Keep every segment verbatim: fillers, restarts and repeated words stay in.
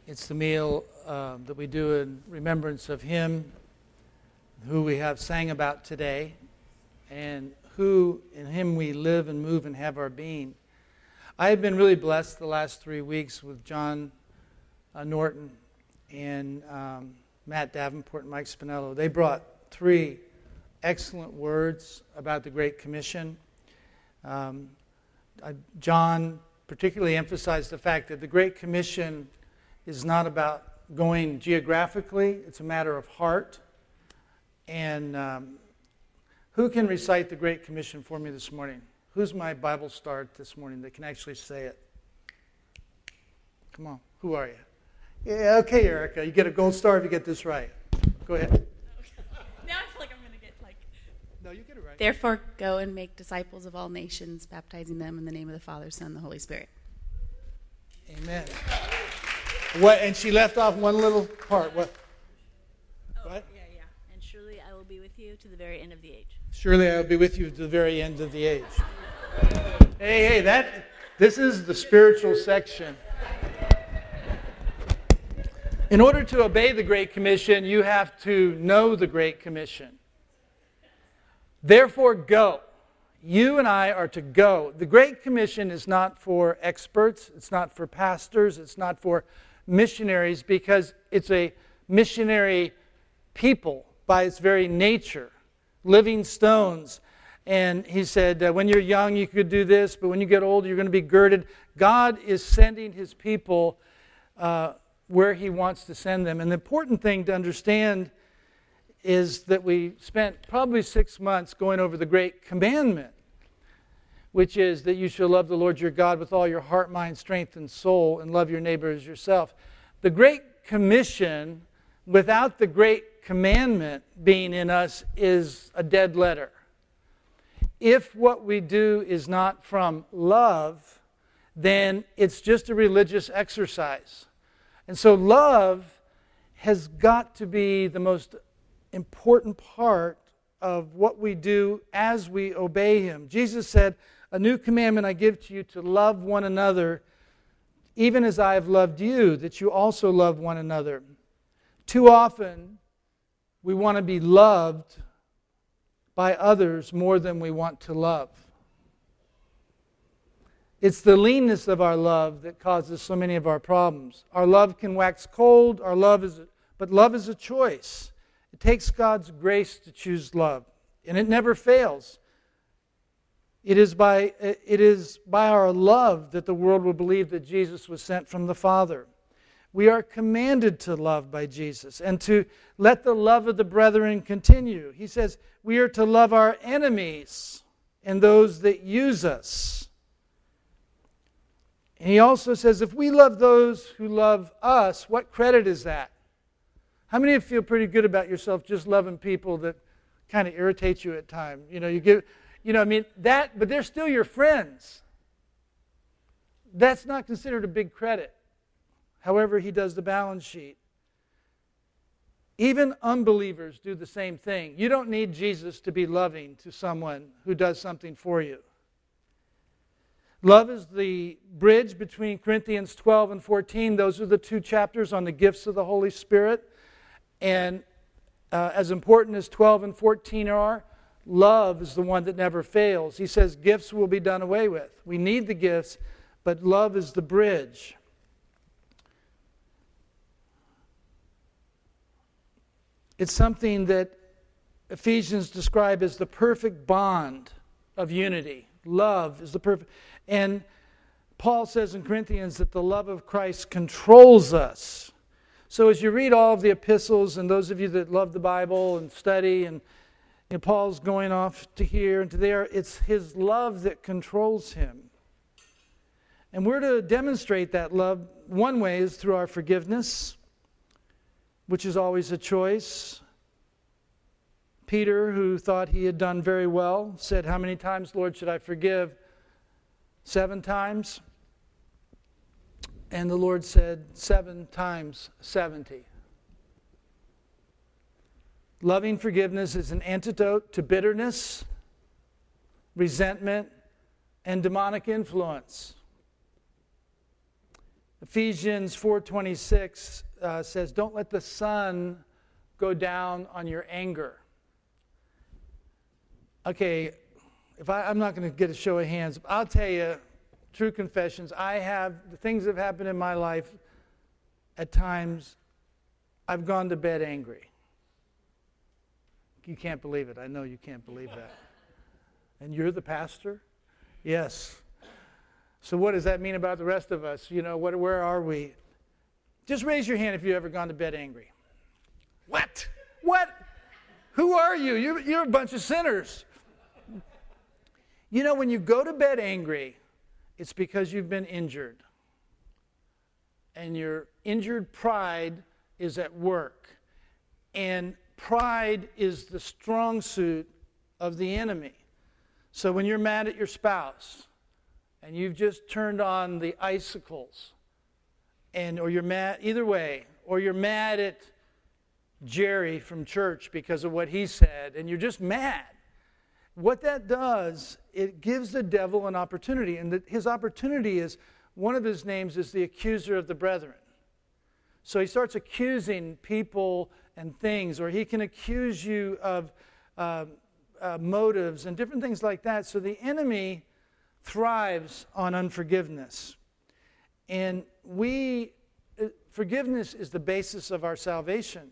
It's the meal uh, that we do in remembrance of Him, who we have sang about today, and who in Him we live and move and have our being. I have been really blessed the last three weeks with John uh, Norton and um, Matt Davenport and Mike Spinello. They brought three excellent words about the Great Commission. Um, uh, John particularly emphasized the fact that the Great Commission is not about going geographically. It's a matter of heart. And um, who can recite the Great Commission for me this morning? Who's my Bible star this morning that can actually say it? Come on. Who are you? Yeah, okay, Erica. You get a gold star if you get this right. Go ahead. Now I feel like I'm going to get like... No, you get it right. Therefore, go and make disciples of all nations, baptizing them in the name of the Father, Son, and the Holy Spirit. Amen. What? And she left off one little part. What? Oh, what? yeah, yeah. And surely I will be with you to the very end of the age. Surely I will be with you to the very end of the age. Hey, hey, that, this is the spiritual section. In order to obey the Great Commission, you have to know the Great Commission. Therefore, go. You and I are to go. The Great Commission is not for experts. It's not for pastors. It's not for missionaries, because it's a missionary people by its very nature. Living stones. And he said, uh, when you're young, you could do this, but when you get older, you're going to be girded. God is sending His people uh, where He wants to send them. And the important thing to understand is that we spent probably six months going over the Great Commandment, which is that you shall love the Lord your God with all your heart, mind, strength, and soul, and love your neighbor as yourself. The Great Commission, without the Great Commandment being in us, is a dead letter. If what we do is not from love, then it's just a religious exercise. And so love has got to be the most important part of what we do as we obey Him. Jesus said, "A new commandment I give to you, to love one another, even as I have loved you, that you also love one another." Too often, we want to be loved by others more than we want to love. It's the leanness of our love that causes so many of our problems. Our love can wax cold, our love is, but love is a choice. It takes God's grace to choose love, and it never fails. It is by, it is by our love that the world will believe that Jesus was sent from the Father. We are commanded to love by Jesus and to let the love of the brethren continue. He says we are to love our enemies and those that use us. And He also says if we love those who love us, what credit is that? How many of you feel pretty good about yourself just loving people that kind of irritate you at times? You know, you give, you know, I mean, that, but they're still your friends. That's not considered a big credit. However, He does the balance sheet. Even unbelievers do the same thing. You don't need Jesus to be loving to someone who does something for you. Love is the bridge between Corinthians twelve and fourteen. Those are the two chapters on the gifts of the Holy Spirit. And uh, as important as twelve and fourteen are, love is the one that never fails. He says gifts will be done away with. We need the gifts, but love is the bridge. It's something that Ephesians describe as the perfect bond of unity. Love is the perfect. And Paul says in Corinthians that the love of Christ controls us. So as you read all of the epistles, and those of you that love the Bible and study, and, and Paul's going off to here and to there, it's his love that controls him. And we're to demonstrate that love. One way is through our forgiveness, which is always a choice. Peter, who thought he had done very well, said, "How many times, Lord, should I forgive?" Seven times. And the Lord said, seven times seventy. Loving forgiveness is an antidote to bitterness, resentment, and demonic influence. Ephesians four twenty-six uh, says, don't let the sun go down on your anger. Okay, if I, I'm not going to get a show of hands. I'll tell you, true confessions, I have, the things that have happened in my life, at times, I've gone to bed angry. You can't believe it. I know you can't believe that. And you're the pastor? Yes. So what does that mean about the rest of us? You know, what, where are we? Just raise your hand if you've ever gone to bed angry. What? What? Who are you? You're, you're a bunch of sinners. You know, when you go to bed angry, it's because you've been injured. And your injured pride is at work. And pride is the strong suit of the enemy. So when you're mad at your spouse, and you've just turned on the icicles, and or you're mad, either way, or you're mad at Jerry from church because of what he said, and you're just mad. What that does, it gives the devil an opportunity, and the, his opportunity is, one of his names is the accuser of the brethren. So he starts accusing people and things, or he can accuse you of uh, uh, motives and different things like that. So the enemy thrives on unforgiveness. And we, uh, forgiveness is the basis of our salvation.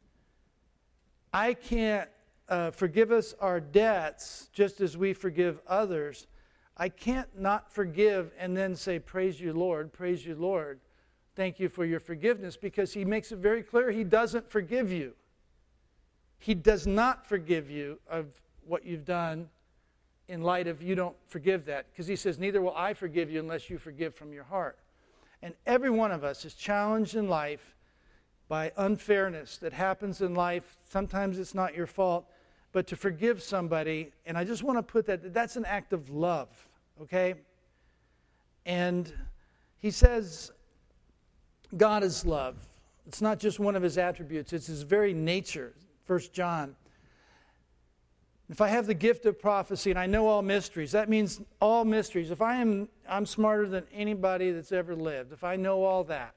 I can't uh, forgive us our debts just as we forgive others. I can't not forgive and then say, praise you, Lord, praise you, Lord. Thank you for your forgiveness, because he makes it very clear he doesn't forgive you. He does not forgive you of what you've done in light of you don't forgive that. Because he says, neither will I forgive you unless you forgive from your heart. And every one of us is challenged in life by unfairness that happens in life. Sometimes it's not your fault, but to forgive somebody, and I just want to put that, that's an act of love, okay? And he says, God is love. It's not just one of his attributes, it's his very nature. First John. If I have the gift of prophecy and I know all mysteries, that means all mysteries. If I am I'm smarter than anybody that's ever lived, if I know all that,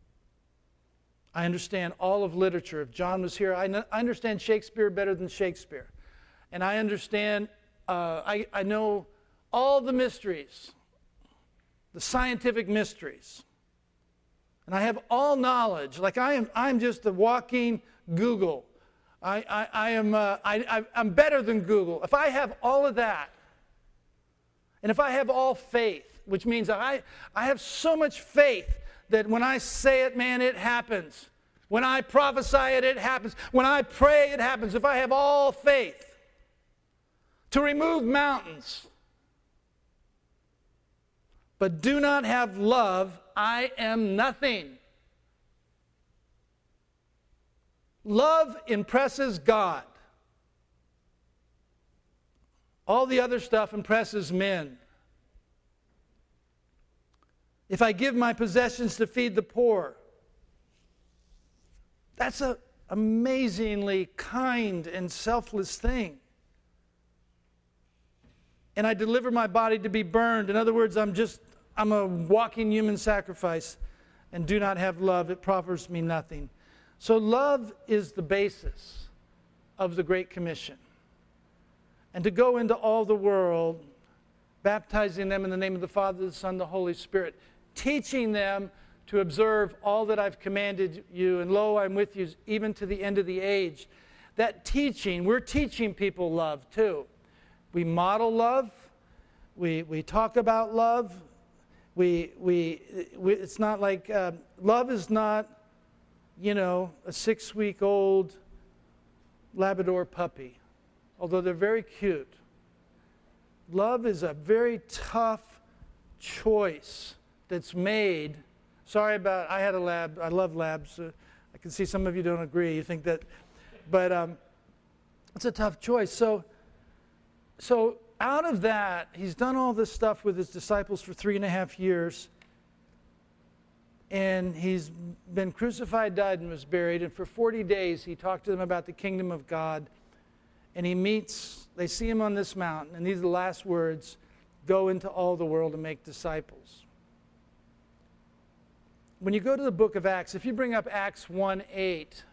I understand all of literature. If John was here, I, know, I understand Shakespeare better than Shakespeare. And I understand, uh, I, I know all the mysteries, the scientific mysteries. And I have all knowledge. Like I am, I'm just a walking Google. I, I, I am, uh, I, I, I'm better than Google. If I have all of that, and if I have all faith, which means I, I have so much faith that when I say it, man, it happens. When I prophesy it, it happens. When I pray, it happens. If I have all faith to remove mountains, but do not have love, I am nothing. Love impresses God. All the other stuff impresses men. If I give my possessions to feed the poor, that's an amazingly kind and selfless thing. And I deliver my body to be burned. In other words, I'm just, I'm a walking human sacrifice, and do not have love, it profits me nothing. So love is the basis of the Great Commission. And to go into all the world, baptizing them in the name of the Father, the Son, the Holy Spirit, teaching them to observe all that I've commanded you, and lo, I'm with you even to the end of the age. That teaching, we're teaching people love too. We model love. We, we talk about love. We, we, we, it's not like, uh, love is not, you know, a six-week-old Labrador puppy, although they're very cute. Love is a very tough choice that's made. Sorry about, I had a lab, I love labs. Uh, I can see some of you don't agree. You think that, but um, it's a tough choice. So, so out of that, he's done all this stuff with his disciples for three and a half years. And he's been crucified, died, and was buried. And for forty days, he talked to them about the kingdom of God. And he meets, they see him on this mountain. And these are the last words: go into all the world and make disciples. when you go to the book of Acts, if you bring up Acts one eight,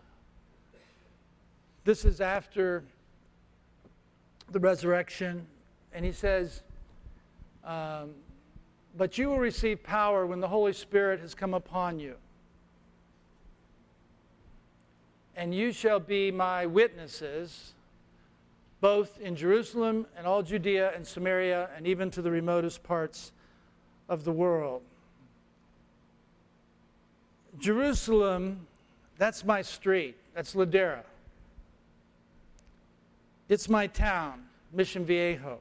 this is after the resurrection, and he says, um, but you will receive power when the Holy Spirit has come upon you. And you shall be my witnesses, both in Jerusalem and all Judea and Samaria, and even to the remotest parts of the world. Jerusalem, that's my street. That's Ladera. It's my town, Mission Viejo.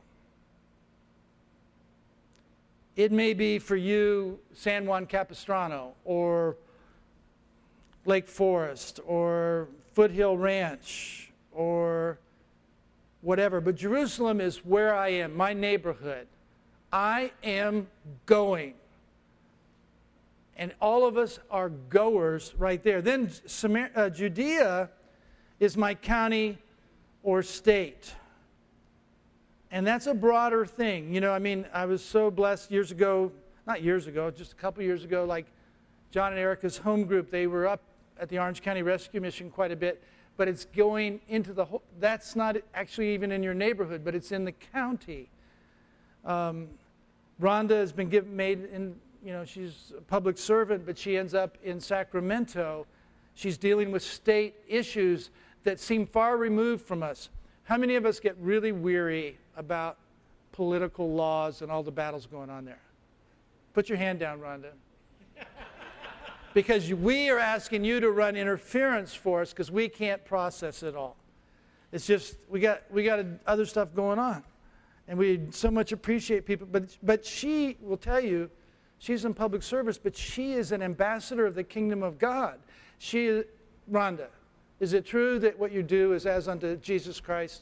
It may be for you San Juan Capistrano or Lake Forest or Foothill Ranch or whatever. But Jerusalem is where I am, my neighborhood. I am going. And all of us are goers right there. Then Samar- uh, Judea is my county or state. And that's a broader thing. You know, I mean, I was so blessed years ago, not years ago, just a couple years ago, like John and Erica's home group, they were up at the Orange County Rescue Mission quite a bit, but it's going into the whole, that's not actually even in your neighborhood, but it's in the county. Um, Rhonda has been given, made in, you know, she's a public servant, but she ends up in Sacramento. She's dealing with state issues that seem far removed from us. How many of us get really weary about political laws and all the battles going on there? Put your hand down, Rhonda. Because we are asking you to run interference for us because we can't process it all. It's just, we got we got other stuff going on. And we so much appreciate people. But, but she will tell you, she's in public service, but she is an ambassador of the kingdom of God. She, Rhonda, is it true that what you do is as unto Jesus Christ?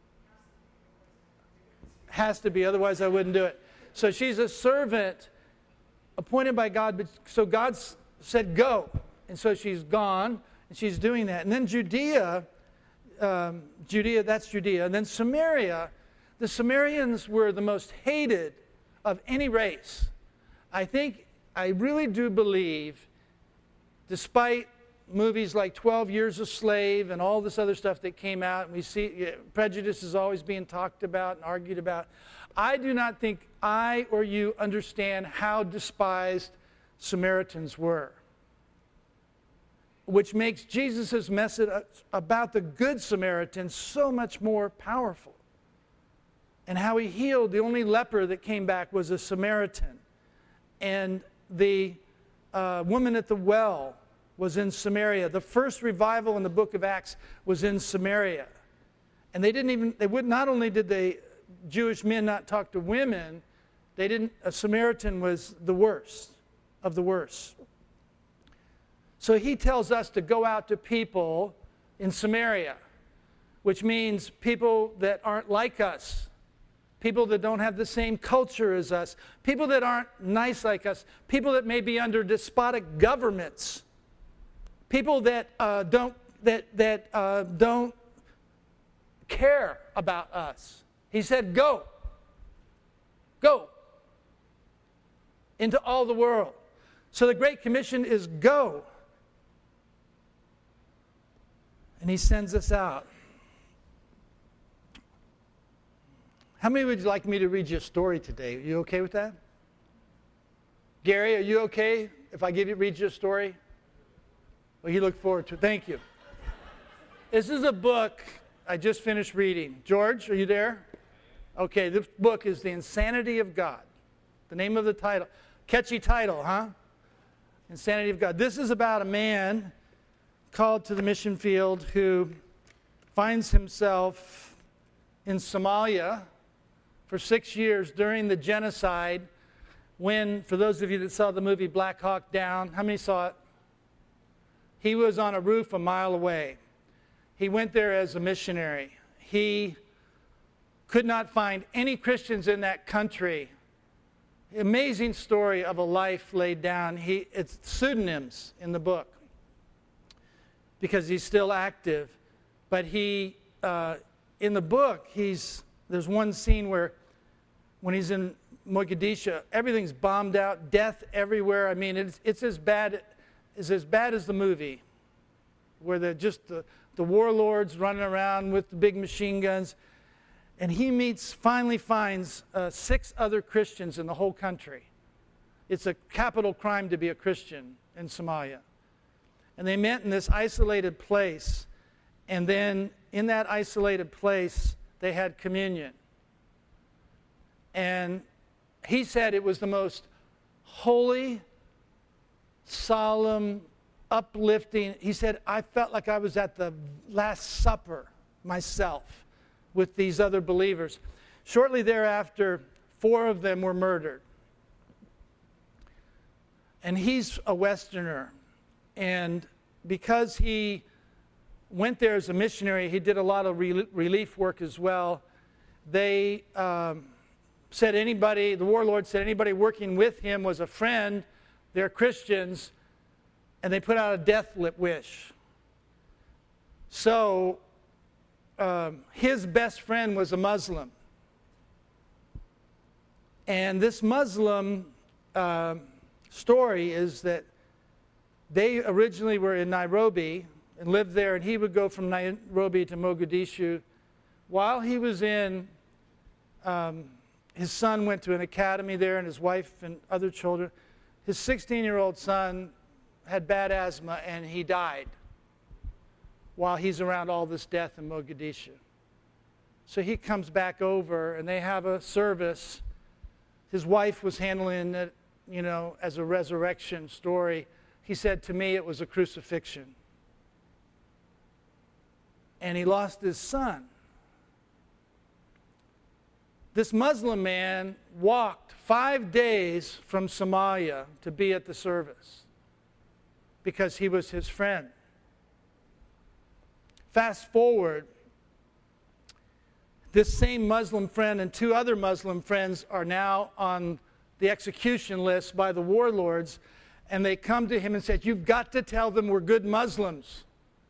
Has to be, otherwise I wouldn't do it. So she's a servant appointed by God, but so God's said go, and so she's gone, and she's doing that. And then Judea, um, Judea, that's Judea. And then Samaria, the Samaritans were the most hated of any race. I think, I really do believe, despite movies like twelve Years a Slave and all this other stuff that came out, and we see yeah, prejudice is always being talked about and argued about, I do not think I or you understand how despised Samaritans were, which makes Jesus' message about the Good Samaritan so much more powerful. And how he healed, the only leper that came back was a Samaritan. And the uh, woman at the well was in Samaria. The first revival in the book of Acts was in Samaria. And they didn't even, they would, not only did they, Jewish men not talk to women, they didn't, a Samaritan was the worst of the worst. So he tells us to go out to people in Samaria, which means people that aren't like us, people that don't have the same culture as us, people that aren't nice like us, people that may be under despotic governments, people that uh, don't that that uh, don't care about us. He said, "Go, go into all the world." So the Great Commission is go. And he sends us out. How many would you like me to read you a story today? Are you okay with that? Gary, are you okay if I give you read you a story? Well, you look forward to it. Thank you. This is a book I just finished reading. George, are you there? Okay, this book is The Insanity of God. The name of the title. Catchy title, huh? Insanity of God. This is about a man called to the mission field who finds himself in Somalia for six years during the genocide when, for those of you that saw the movie Black Hawk Down, how many saw it? He was on a roof a mile away. He went there as a missionary. He could not find any Christians in that country. Amazing story of a life laid down. He, it's pseudonyms in the book because he's still active. But he, uh, in the book, he's there's one scene where when he's in Mogadishu, everything's bombed out, death everywhere. I mean, it's, it's as bad is as bad as the movie, where they're just the, the warlords running around with the big machine guns. And he meets, finally finds uh, six other Christians in the whole country. It's a capital crime to be a Christian in Somalia. And they met in this isolated place. And then in that isolated place, they had communion. And he said it was the most holy, solemn, uplifting. He said, I felt like I was at the Last Supper myself with these other believers. Shortly thereafter, four of them were murdered. And he's a Westerner. And because he went there as a missionary, he did a lot of re- relief work as well. They um, said anybody, the warlord said anybody working with him was a friend. They're Christians. And they put out a death wish. So um, his best friend was a Muslim. And this Muslim uh, story is that they originally were in Nairobi and lived there, and he would go from Nairobi to Mogadishu. While he was in, um, his son went to an academy there, and his wife and other children. His sixteen-year-old son had bad asthma, and he died while he's around all this death in Mogadishu. So he comes back over, and they have a service. His wife was handling it, you know, as a resurrection story. He said, to me, it was a crucifixion. And he lost his son. This Muslim man walked five days from Somalia to be at the service because he was his friend. Fast forward, this same Muslim friend and two other Muslim friends are now on the execution list by the warlords, and they come to him and said, you've got to tell them we're good Muslims.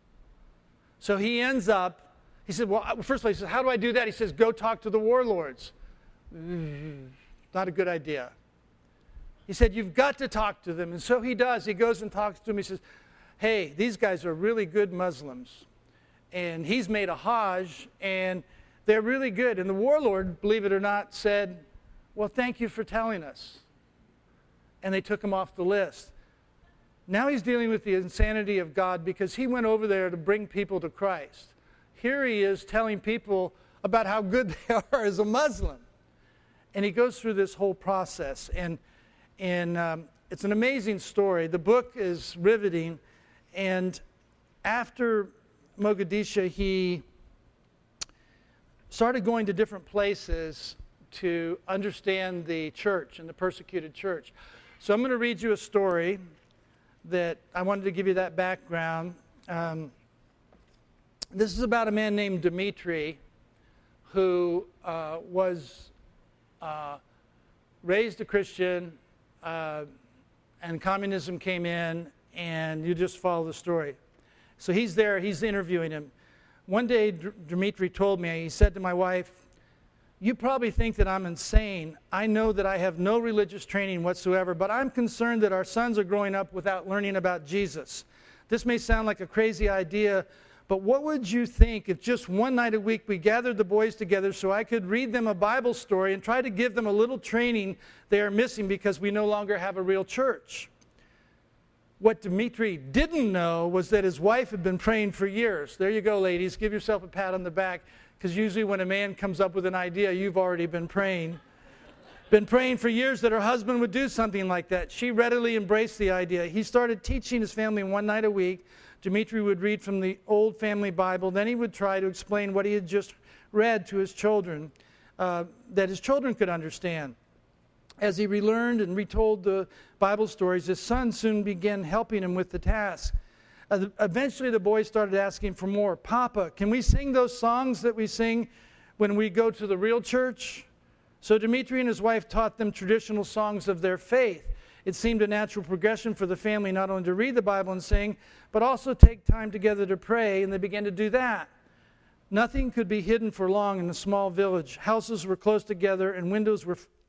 So he ends up, he said, well, first of all, he says, how do I do that? He says, go talk to the warlords. Not a good idea. He said, you've got to talk to them. And so he does. He goes and talks to them. He says, hey, these guys are really good Muslims. And he's made a Hajj, and they're really good. And the warlord, believe it or not, said, well, thank you for telling us. And they took him off the list. Now he's dealing with the insanity of God because he went over there to bring people to Christ. Here he is telling people about how good they are as a Muslim. And he goes through this whole process. And, and um, it's an amazing story. The book is riveting. And after Mogadishu, he started going to different places to understand the church and the persecuted church. So I'm going to read you a story that I wanted to give you that background. Um, this is about a man named Dimitri who uh, was uh, raised a Christian, uh, and communism came in, and you just follow the story. So he's there, he's interviewing him. One day, D- Dimitri told me, he said to my wife, you probably think that I'm insane. I know that I have no religious training whatsoever, but I'm concerned that our sons are growing up without learning about Jesus. This may sound like a crazy idea, but what would you think if just one night a week we gathered the boys together so I could read them a Bible story and try to give them a little training they are missing because we no longer have a real church? What Dimitri didn't know was that his wife had been praying for years. There you go, ladies. Give yourself a pat on the back, because usually when a man comes up with an idea, you've already been praying. Been praying for years that her husband would do something like that. She readily embraced the idea. He started teaching his family one night a week. Dimitri would read from the old family Bible. Then he would try to explain what he had just read to his children, uh, that his children could understand. As he relearned and retold the Bible stories, his son soon began helping him with the task. Uh, eventually, the boys started asking for more. Papa, can we sing those songs that we sing when we go to the real church? So Dimitri and his wife taught them traditional songs of their faith. It seemed a natural progression for the family not only to read the Bible and sing, but also take time together to pray, and they began to do that. Nothing could be hidden for long in the small village. Houses were close together, and windows were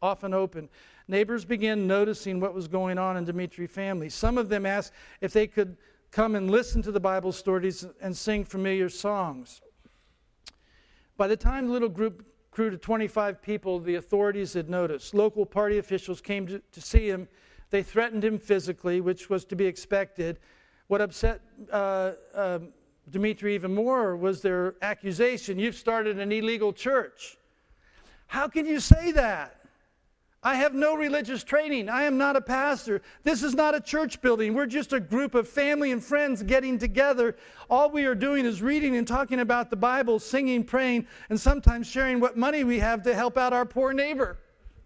often open. Neighbors began noticing what was going on in Dmitri's family. Some of them asked if they could come and listen to the Bible stories and sing familiar songs. By the time the little group grew to twenty-five people, the authorities had noticed. Local party officials came to, to see him. They threatened him physically, which was to be expected. What upset uh, uh, Dmitri even more was their accusation, "You've started an illegal church." How can you say that? I have no religious training. I am not a pastor. This is not a church building. We're just a group of family and friends getting together. All we are doing is reading and talking about the Bible, singing, praying, and sometimes sharing what money we have to help out our poor neighbor.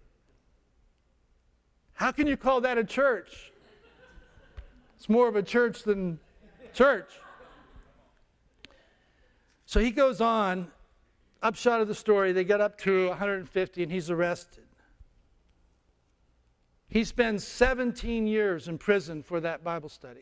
How can you call that a church? It's more of a church than church. So he goes on, upshot of the story, they get up to one hundred fifty and he's arrested. He spends seventeen years in prison for that Bible study.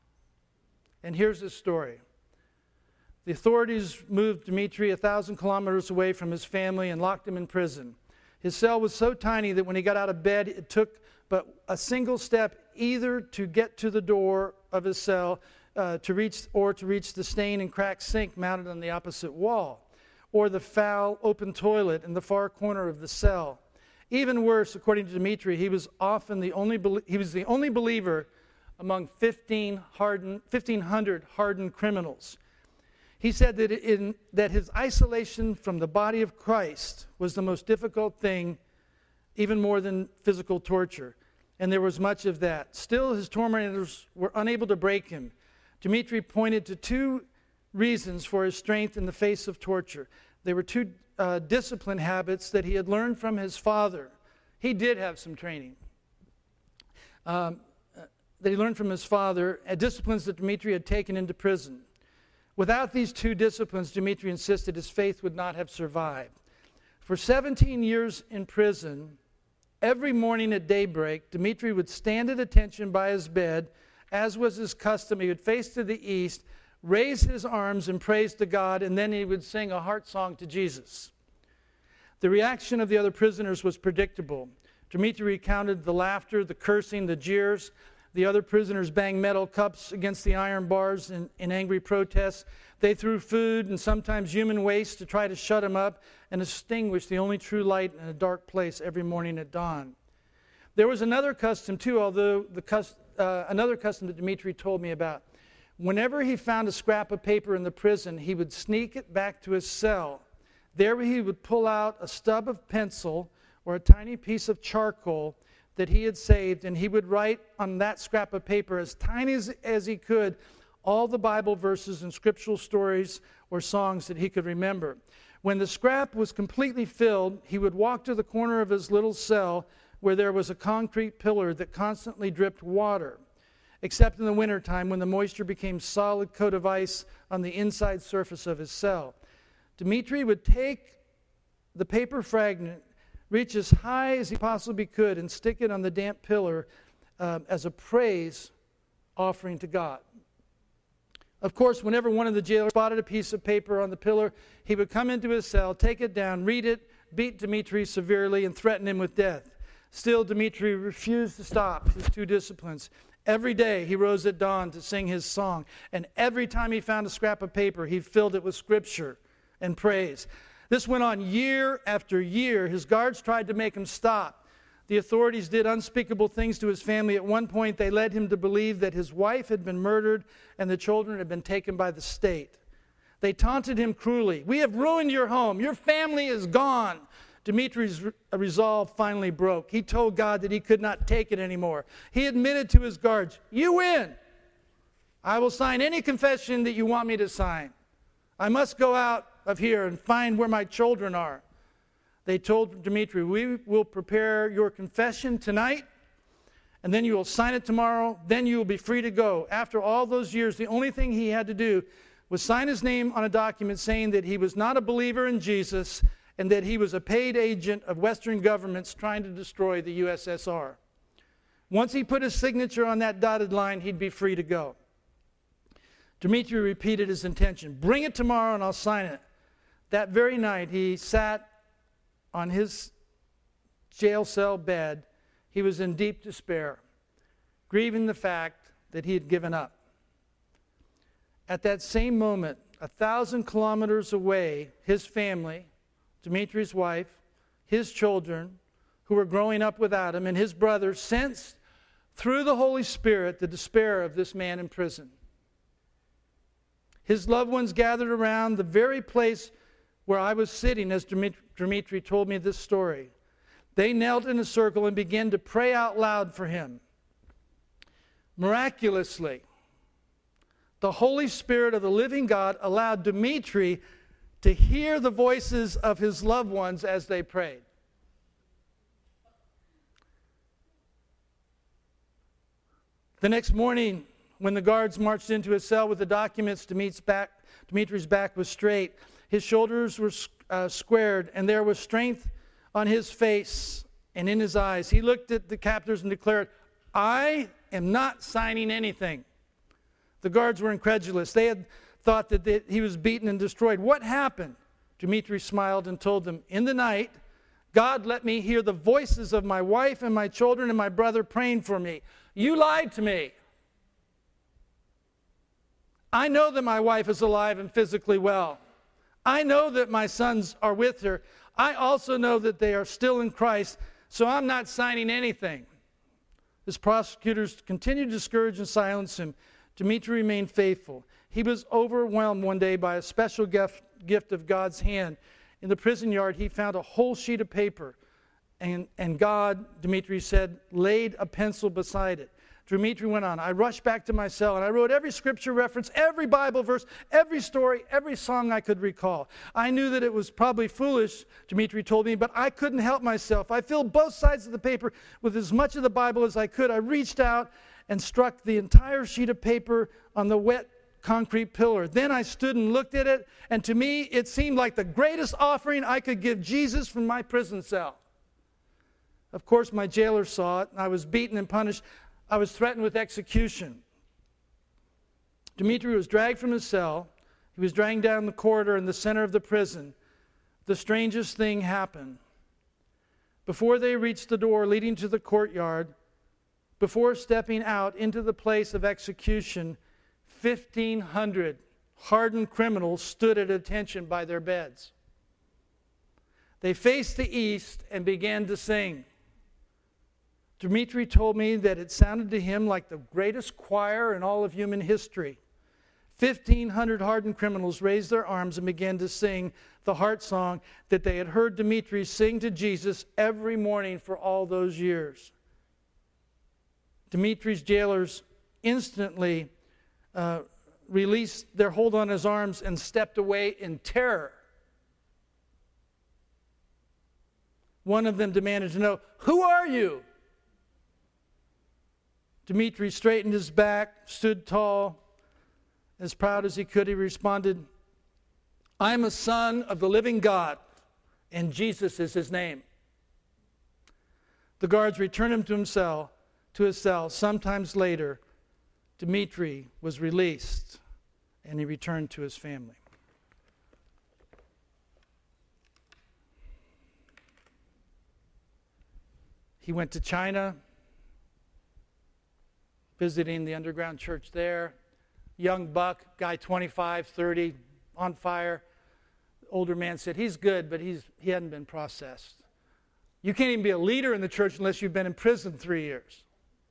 And here's his story. The authorities moved Dmitri a thousand kilometers away from his family and locked him in prison. His cell was so tiny that when he got out of bed, it took but a single step either to get to the door of his cell uh, to reach or to reach the stained and cracked sink mounted on the opposite wall, or the foul open toilet in the far corner of the cell. Even worse, according to Dmitri, he was often the only he was the only believer among fifteen hardened, fifteen hundred hardened criminals. He said that in that his isolation from the body of Christ was the most difficult thing, even more than physical torture. And there was much of that. Still, his tormentors were unable to break him. Dmitri pointed to two reasons for his strength in the face of torture. They were two uh, discipline habits that he had learned from his father. He did have some training. Um, uh, that he learned from his father, uh, disciplines that Dmitri had taken into prison. Without these two disciplines, Dmitri insisted his faith would not have survived. For seventeen years in prison, every morning at daybreak, Dmitri would stand at attention by his bed. As was his custom, he would face to the east, raise his arms in praise to God, and then he would sing a heart song to Jesus. The reaction of the other prisoners was predictable. Dmitri recounted the laughter, the cursing, the jeers. The other prisoners banged metal cups against the iron bars in, in angry protests. They threw food and sometimes human waste to try to shut him up and extinguish the only true light in a dark place every morning at dawn. There was another custom too, although the cus- uh, another custom that Dmitri told me about. Whenever he found a scrap of paper in the prison, he would sneak it back to his cell. There he would pull out a stub of pencil or a tiny piece of charcoal that he had saved, and he would write on that scrap of paper, as tiny as, as he could, all the Bible verses and scriptural stories or songs that he could remember. When the scrap was completely filled, he would walk to the corner of his little cell where there was a concrete pillar that constantly dripped water, except in the wintertime when the moisture became solid coat of ice on the inside surface of his cell. Dmitri would take the paper fragment, reach as high as he possibly could, and stick it on the damp pillar uh, as a praise offering to God. Of course, whenever one of the jailers spotted a piece of paper on the pillar, he would come into his cell, take it down, read it, beat Dmitri severely, and threaten him with death. Still, Dmitri refused to stop his two disciplines. Every day he rose at dawn to sing his song, and every time he found a scrap of paper, he filled it with scripture and praise. This went on year after year. His guards tried to make him stop. The authorities did unspeakable things to his family. At one point, they led him to believe that his wife had been murdered and the children had been taken by the state. They taunted him cruelly. "We have ruined your home. Your family is gone." Dmitri's resolve finally broke. He told God that he could not take it anymore. He admitted to his guards, "You win. I will sign any confession that you want me to sign. I must go out of here and find where my children are." They told Dmitri, "We will prepare your confession tonight, and then you will sign it tomorrow. Then you will be free to go." After all those years, the only thing he had to do was sign his name on a document saying that he was not a believer in Jesus and that he was a paid agent of Western governments trying to destroy the U S S R. Once he put his signature on that dotted line, he'd be free to go. Dmitri repeated his intention. "Bring it tomorrow and I'll sign it." That very night, he sat on his jail cell bed, he was in deep despair, grieving the fact that he had given up. At that same moment, a thousand kilometers away, his family, Dimitri's wife, his children, who were growing up without him, and his brothers sensed through the Holy Spirit the despair of this man in prison. His loved ones gathered around the very place where I was sitting as Dimitri told me this story. They knelt in a circle and began to pray out loud for him. Miraculously, the Holy Spirit of the living God allowed Dimitri to hear the voices of his loved ones as they prayed. The next morning, when the guards marched into his cell with the documents, Dimitri's back, Dimitri's back was straight. His shoulders were uh, squared, and there was strength on his face and in his eyes. He looked at the captors and declared, "I am not signing anything." The guards were incredulous. They had thought that they, he was beaten and destroyed. "What happened?" Dimitri smiled and told them, "In the night, God let me hear the voices of my wife and my children and my brother praying for me. You lied to me. I know that my wife is alive and physically well. I know that my sons are with her. I also know that they are still in Christ, so I'm not signing anything." His prosecutors continued to discourage and silence him. Dimitri remained faithful. He was overwhelmed one day by a special gift, gift of God's hand. In the prison yard, he found a whole sheet of paper, and, and God, Dimitri said, laid a pencil beside it. Dimitri went on, "I rushed back to my cell and I wrote every scripture reference, every Bible verse, every story, every song I could recall. I knew that it was probably foolish," Dimitri told me, "but I couldn't help myself. I filled both sides of the paper with as much of the Bible as I could. I reached out and struck the entire sheet of paper on the wet concrete pillar. Then I stood and looked at it, and to me it seemed like the greatest offering I could give Jesus from my prison cell. Of course, my jailer saw it, and I was beaten and punished. I was threatened with execution." Dimitri was dragged from his cell. He was dragged down the corridor in the center of the prison. The strangest thing happened. Before they reached the door leading to the courtyard, before stepping out into the place of execution, fifteen hundred hardened criminals stood at attention by their beds. They faced the east and began to sing. Dimitri told me that it sounded to him like the greatest choir in all of human history. fifteen hundred hardened criminals raised their arms and began to sing the heart song that they had heard Dimitri sing to Jesus every morning for all those years. Dimitri's jailers instantly uh, released their hold on his arms and stepped away in terror. One of them demanded to know, "Who are you?" Dimitri straightened his back, stood tall, as proud as he could. He responded, "I'm a son of the living God, and Jesus is his name." The guards returned him to himself, to his cell. Sometimes later, Dimitri was released, and he returned to his family. He went to China, visiting the underground church there. Young buck, guy twenty-five, thirty, on fire. The older man said, "He's good, but he's he hadn't been processed. You can't even be a leader in the church unless you've been in prison three years.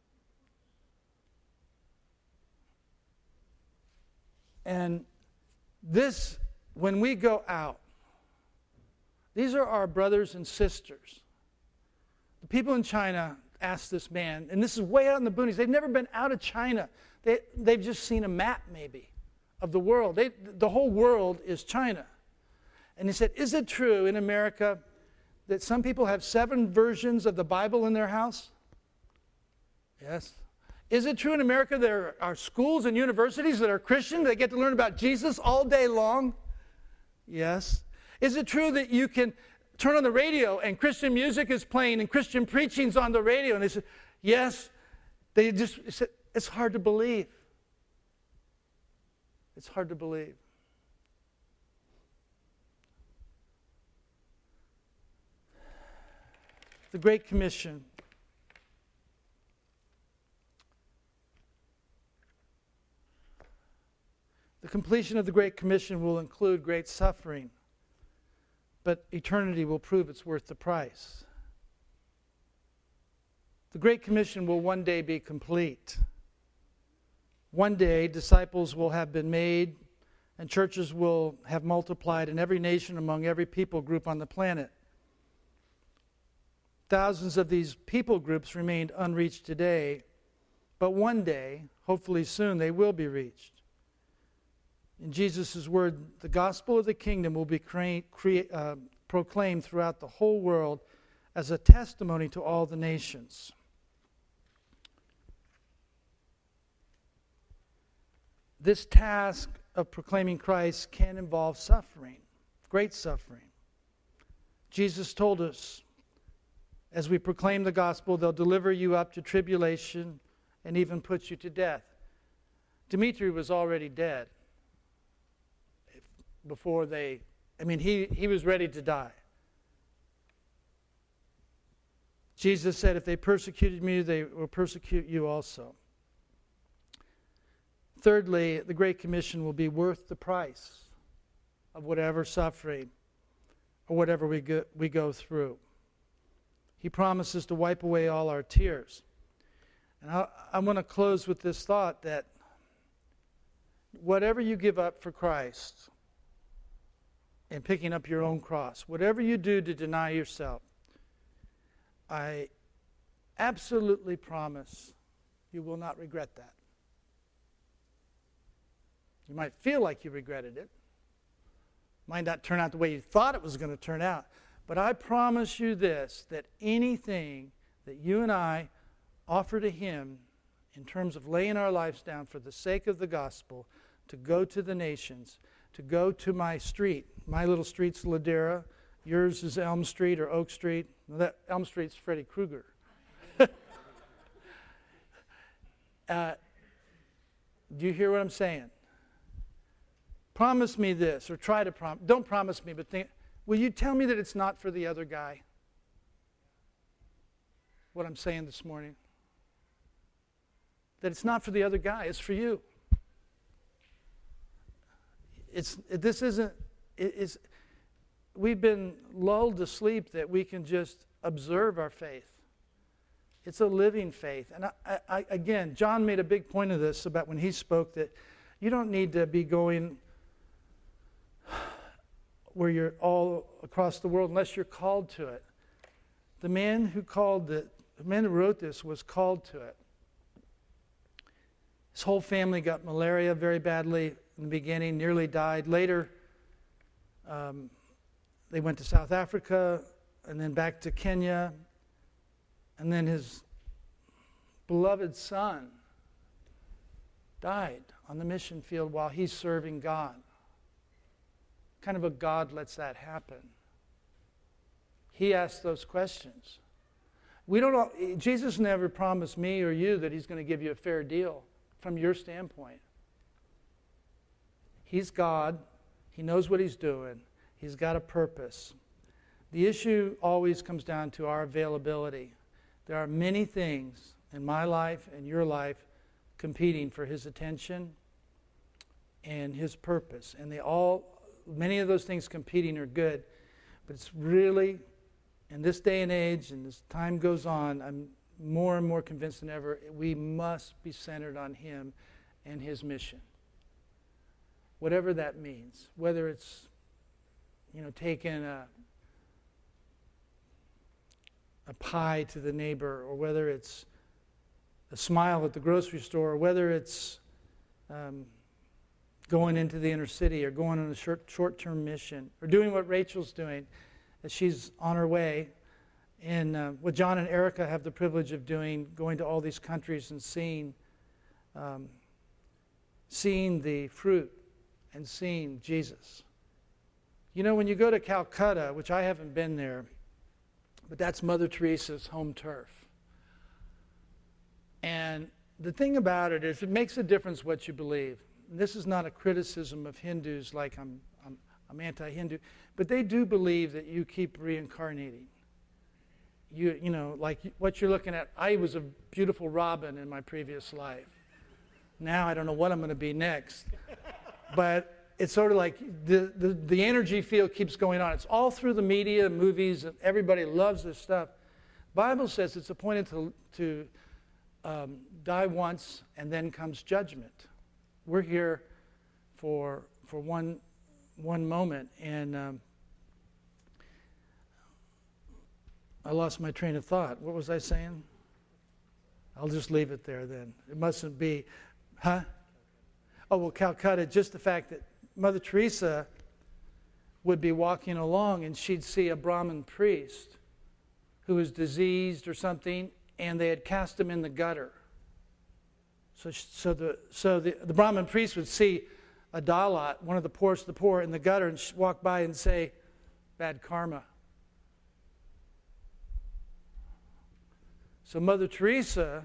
And this, when we go out, these are our brothers and sisters. The people in China asked this man, and this is way out in the boonies. They've never been out of China. They, they've just seen a map, maybe, of the world. They, the whole world is China. And he said, "Is it true in America that some people have seven versions of the Bible in their house?" Yes. "Is it true in America there are schools and universities that are Christian? They get to learn about Jesus all day long?" Yes. "Is it true that you can turn on the radio and Christian music is playing and Christian preaching's on the radio?" And they said, "Yes." They just said, "It's hard to believe. It's hard to believe." The Great Commission. The completion of the Great Commission will include great suffering, but eternity will prove it's worth the price. The Great Commission will one day be complete. One day, disciples will have been made, and churches will have multiplied in every nation among every people group on the planet. Thousands of these people groups remained unreached today, but one day, hopefully soon, they will be reached. In Jesus' word, the gospel of the kingdom will be cre- cre- uh, proclaimed throughout the whole world as a testimony to all the nations. This task of proclaiming Christ can involve suffering, great suffering. Jesus told us, as we proclaim the gospel, they'll deliver you up to tribulation and even put you to death. Dimitri was already dead before they, I mean, he, he was ready to die. Jesus said, if they persecuted me, they will persecute you also. Thirdly, the Great Commission will be worth the price of whatever suffering or whatever we go, we go through. He promises to wipe away all our tears. And I, I want to close with this thought that whatever you give up for Christ and picking up your own cross, whatever you do to deny yourself, I absolutely promise you will not regret that. You might feel like you regretted it. Might not turn out the way you thought it was going to turn out. But I promise you this, that anything that you and I offer to Him in terms of laying our lives down for the sake of the gospel, to go to the nations, to go to my street. My little street's Ladera. Yours is Elm Street or Oak Street. Well, that Elm Street's Freddy Krueger. uh, do you hear what I'm saying? Promise me this, or try to promise. Don't promise me, but think, will you tell me that it's not for the other guy? What I'm saying this morning. That it's not for the other guy, it's for you. It's this isn't it is we've been lulled to sleep that we can just observe our faith. It's a living faith. And I, I, again, John made a big point of this about when he spoke, that you don't need to be going where you're all across the world unless you're called to it. The man who called it, the man who wrote this was called to it. His whole family got malaria very badly in the beginning, nearly died. Later, um, they went to South Africa and then back to Kenya. And then his beloved son died on the mission field while he's serving God. What kind of a God lets that happen? He asked those questions. We don't know, Jesus never promised me or you that He's going to give you a fair deal from your standpoint. He's God. He knows what He's doing. He's got a purpose. The issue always comes down to our availability. There are many things in my life and your life competing for His attention and His purpose. And they all, many of those things competing are good. But it's really, in this day and age, and as time goes on, I'm more and more convinced than ever, we must be centered on Him and His mission. Whatever that means. Whether it's, you know, taking a a pie to the neighbor, or whether it's a smile at the grocery store, or whether it's um, going into the inner city, or going on a short, short-term mission, or doing what Rachel's doing as she's on her way. And uh, what John and Erica have the privilege of doing, going to all these countries and seeing, um, seeing the fruit and seeing Jesus. You know, when you go to Calcutta, which I haven't been there, but that's Mother Teresa's home turf. And the thing about it is, it makes a difference what you believe. And this is not a criticism of Hindus, like I'm, I'm, I'm anti-Hindu, but they do believe that you keep reincarnating. you you know, like what you're looking at. I was a beautiful robin in my previous life. Now I don't know what I'm going to be next. But it's sort of like the, the, the energy field keeps going on. It's all through the media, movies, and everybody loves this stuff. Bible says it's appointed to, to um, die once, and then comes judgment. We're here for for one one moment, and um, I lost my train of thought. What was I saying? I'll just leave it there then. It mustn't be, huh? Oh, well, Calcutta, just the fact that Mother Teresa would be walking along and she'd see a Brahmin priest who was diseased or something, and they had cast him in the gutter. So, so, the, so the, the Brahmin priest would see a Dalit, one of the poorest of the poor, in the gutter, and walk by and say, bad karma. So Mother Teresa,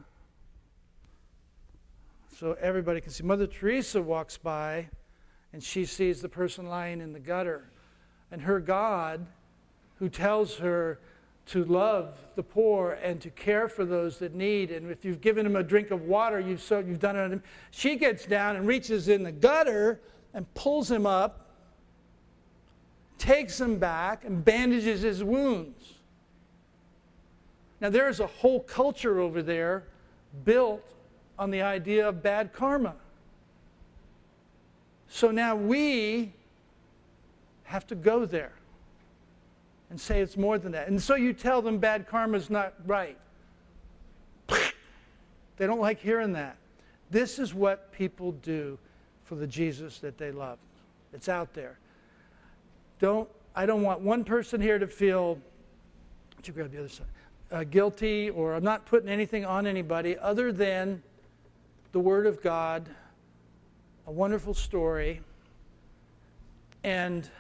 so everybody can see, Mother Teresa walks by and she sees the person lying in the gutter. And her God, who tells her to love the poor and to care for those that need, and if you've given them a drink of water, you've, so, you've done it. She gets down and reaches in the gutter and pulls him up, takes him back, and bandages his wounds. Now, there's a whole culture over there built on the idea of bad karma. So now we have to go there and say it's more than that. And so you tell them bad karma is not right. They don't like hearing that. This is what people do for the Jesus that they love. It's out there. Don't, I don't want one person here to feel, would you grab the other side, uh, guilty, or I'm not putting anything on anybody other than the Word of God, a wonderful story, and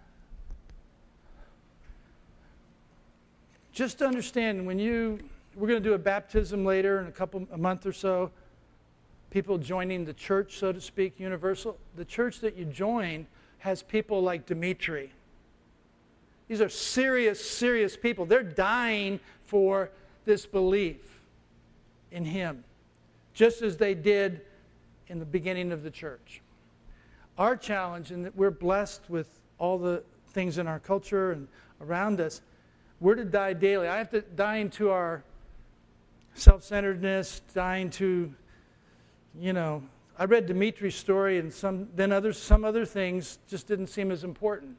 just to understand, when you, we're going to do a baptism later in a couple, a month or so, people joining the church, so to speak, universal. The church that you join has people like Dimitri. These are serious, serious people. They're dying for this belief in him, just as they did in the beginning of the church. Our challenge, and that we're blessed with all the things in our culture and around us, we're to die daily. I have to die into our self-centeredness, dying to, you know, I read Dimitri's story, and some then others, some other things just didn't seem as important.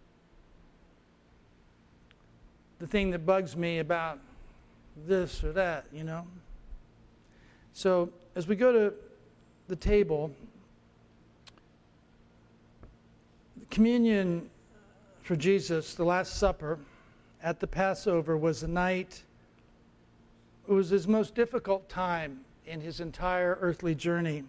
The thing that bugs me about this or that, you know. So as we go to the table, communion for Jesus, the Last Supper at the Passover, was the night, it was his most difficult time in his entire earthly journey.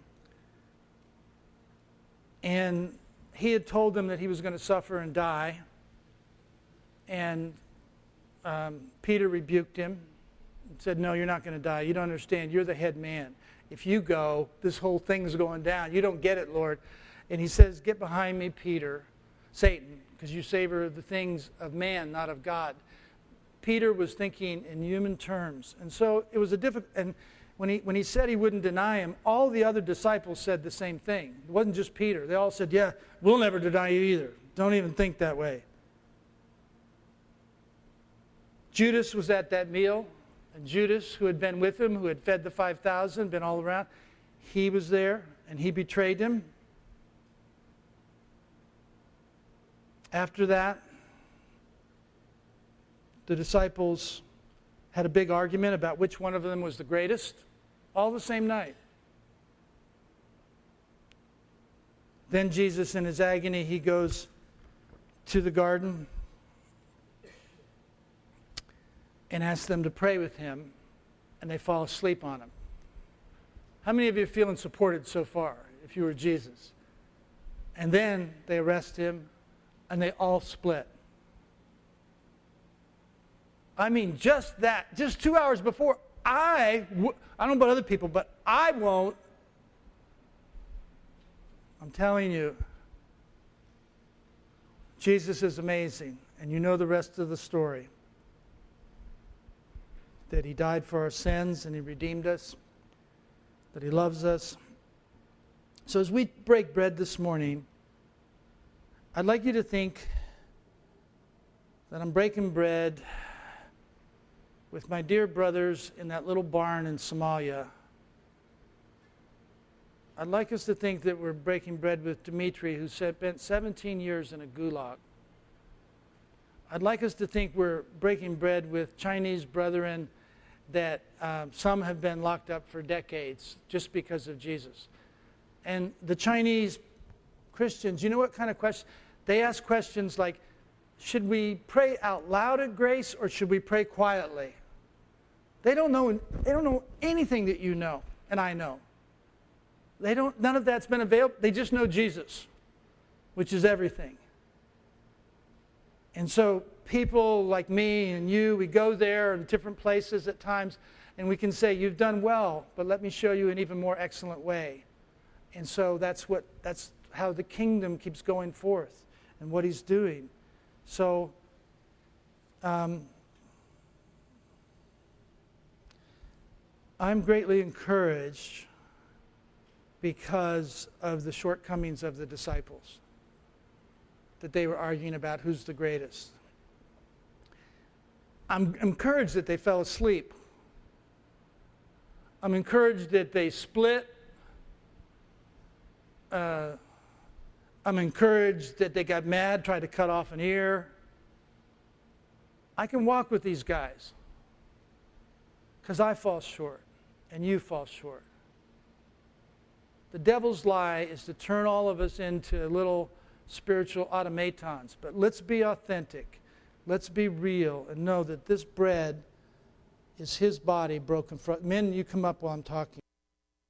And he had told them that he was going to suffer and die. And um, Peter rebuked him and said, no, you're not going to die. You don't understand. You're the head man. If you go, this whole thing's going down. You don't get it, Lord. And he says, get behind me, Peter, Satan, because you savor the things of man, not of God. Peter was thinking in human terms. And so it was a difficult, and when he, when he said he wouldn't deny him, all the other disciples said the same thing. It wasn't just Peter. They all said, yeah, we'll never deny you either. Don't even think that way. Judas was at that meal, and Judas, who had been with him, who had fed the five thousand, been all around, he was there, and he betrayed him. After that, the disciples had a big argument about which one of them was the greatest, all the same night. Then Jesus, in his agony, he goes to the garden and asks them to pray with him, and they fall asleep on him. How many of you are feeling supported so far, if you were Jesus? And then they arrest him, and they all split. I mean, just that, just two hours before, I, w- I don't know about other people, but I won't. I'm telling you, Jesus is amazing, and you know the rest of the story. that he died for our sins and he redeemed us, that he loves us. So as we break bread this morning, I'd like you to think that I'm breaking bread with my dear brothers in that little barn in Somalia. I'd like us to think that we're breaking bread with Dimitri, who spent seventeen years in a gulag. I'd like us to think we're breaking bread with Chinese brethren that um, some have been locked up for decades just because of Jesus. And the Chinese Christians, you know what kind of question? They ask questions like, should we pray out loud at grace or should we pray quietly? They don't know, they don't know anything that you know and I know. They don't, none of that's been available. They just know Jesus, which is everything. And so people like me and you, we go there in different places at times, and we can say, you've done well, but let me show you an even more excellent way. And so that's what that's how the kingdom keeps going forth and what he's doing. So um, I'm greatly encouraged because of the shortcomings of the disciples, that they were arguing about who's the greatest. I'm encouraged that they fell asleep. I'm encouraged that they split. Uh, I'm encouraged that they got mad, tried to cut off an ear. I can walk with these guys because I fall short and you fall short. The devil's lie is to turn all of us into little spiritual automatons. But let's be authentic. Let's be real and know that this bread is his body broken for us. Men, you come up while I'm talking.